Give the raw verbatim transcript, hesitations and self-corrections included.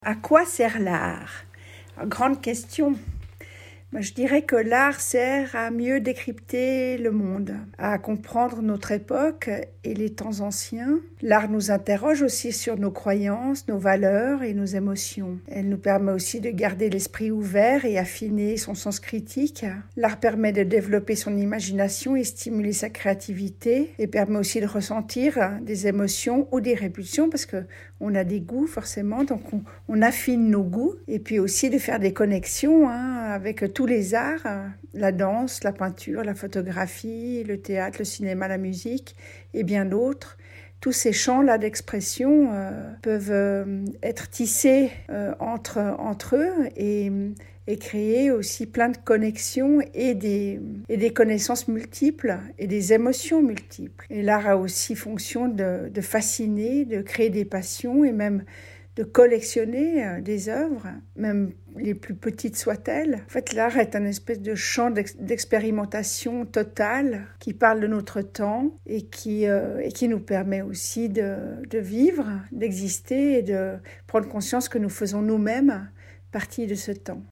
À quoi sert l'art? Grande question. Je dirais que l'art sert à mieux décrypter le monde, à comprendre notre époque et les temps anciens. L'art nous interroge aussi sur nos croyances, nos valeurs et nos émotions. Elle nous permet aussi de garder l'esprit ouvert et affiner son sens critique. L'art permet de développer son imagination et stimuler sa créativité et permet aussi de ressentir des émotions ou des répulsions parce que on a des goûts forcément, donc on, on affine nos goûts et puis aussi de faire des connexions hein, avec tous les arts, la danse, la peinture, la photographie, le théâtre, le cinéma, la musique et bien d'autres. Tous ces champs-là d'expression euh, peuvent euh, être tissés euh, entre, entre eux et, et créer aussi plein de connexions et des, et des connaissances multiples et des émotions multiples. Et l'art a aussi fonction de, de fasciner, de créer des passions et même de collectionner euh, des œuvres, même les plus petites soient-elles. En fait, l'art est un espèce de champ d'ex- d'expérimentation totale qui parle de notre temps et qui, euh, et qui nous permet aussi de, de vivre, d'exister et de prendre conscience que nous faisons nous-mêmes partie de ce temps.